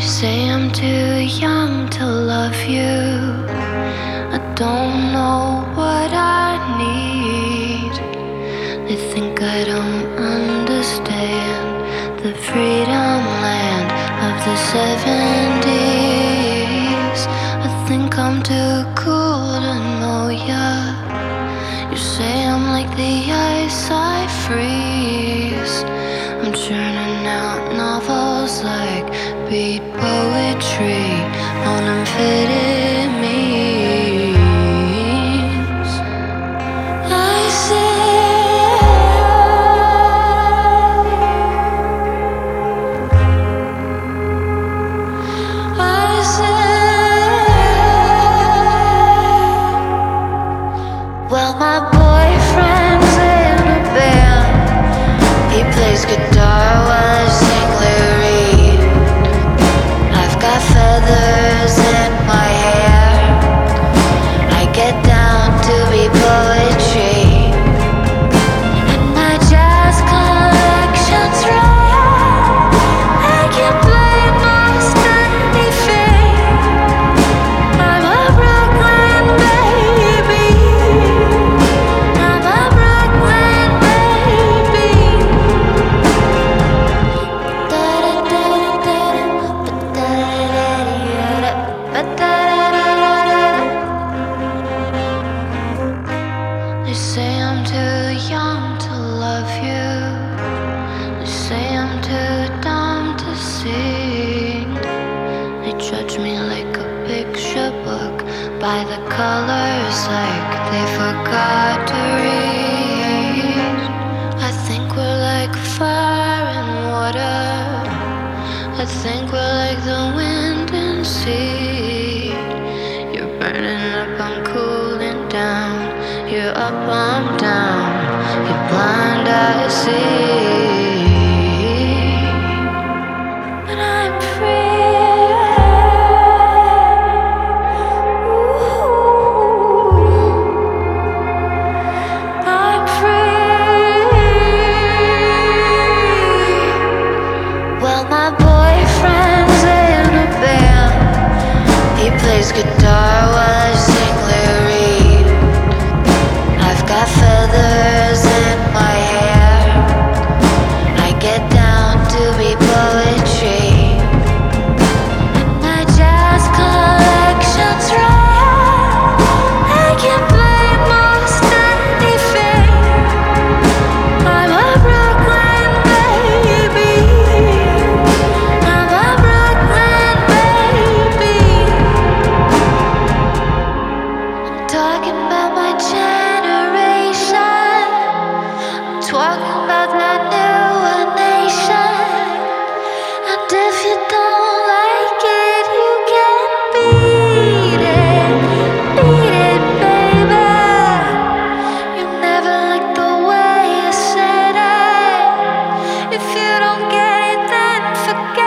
say I'm too young to love you. I don't know what I need. They think I don't understand the freedom land of the 70s. I think I'm too cool to know ya. You say I'm like the ice I freeze. I'm churning out novels like beat poetry on amphetamines. I say, well, my boyfriend's in a band. He plays guitar while I sing lyric. I've got feathers in my hair. I get down to be poetry. And my jazz collection's rare. I can play most anything. I'm a Brooklyn baby. I'm a Brooklyn baby. They say I'm too young to love you. They say I'm too dumb to sing. They judge me like a picture book by the colors, like they forgot to read. I think we're like fire and water. I think we're like the wind and sea. You're burning up, I'm cooling down. You're up, I'm down. You're blind, I see. But I'm free. Ooh, I'm free. Well, my boyfriend's in a band. He plays guitar while I sing lyric. I've got feathers in my hair. I get down to be poetry. And my jazz collection's rare. I can play most anything. I'm a Brooklyn baby. I'm a Brooklyn baby. I'm talking about my generation. I'm talking about that newer nation. And if you don't like it, you can beat it, baby. You never liked the way I said it. If you don't get it, then forget